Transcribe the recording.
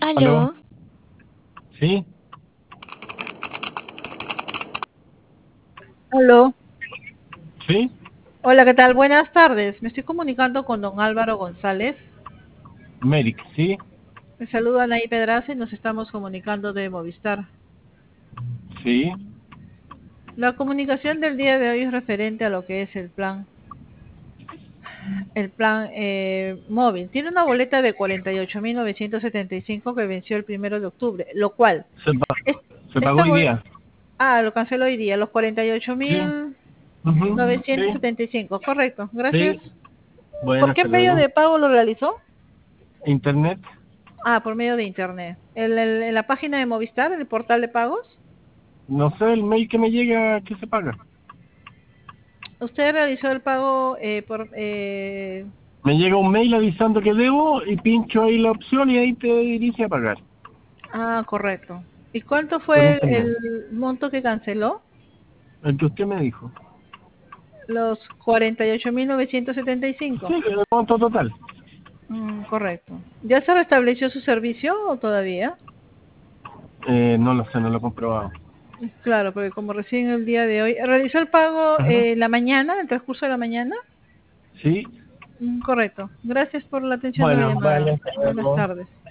¿Aló? Aló, ¿Sí? Aló. ¿Sí? Hola, ¿qué tal? Buenas tardes. Me estoy comunicando con don Álvaro González. Merrick, ¿sí? Me saluda Anaí Pedraza y nos estamos comunicando de Movistar. Sí. La comunicación del día de hoy es referente a lo que es el plan móvil. Tiene una boleta de 48.975 que venció el 1 de octubre, lo cual, Se, es- se pagó esta hoy bol- día. lo canceló hoy día, los cuarenta y ocho Sí. mil Ujú, novecientos sí. setenta y cinco. Correcto, gracias. Sí. Bueno, ¿Por qué hasta medio luego. de pago lo realizó? Internet. Por medio de internet. En la página de Movistar, en el portal de pagos, No sé, el mail que me llega que se paga. usted realizó el pago Me llega un mail avisando que debo y pincho ahí la opción y ahí te dirige a pagar. correcto. ¿Y cuánto Por fue internet. el monto que canceló? El que usted me dijo. Los 48.975. Sí, el monto total. Correcto. ¿Ya se restableció su servicio o todavía? No lo sé, no lo he comprobado. Claro, porque como recién el día de hoy, ¿realizó el pago Ajá. en la mañana, en el transcurso de la mañana? Sí. Correcto. Gracias por la atención de la Bueno, llamada. vale, hasta Buenas luego. tardes.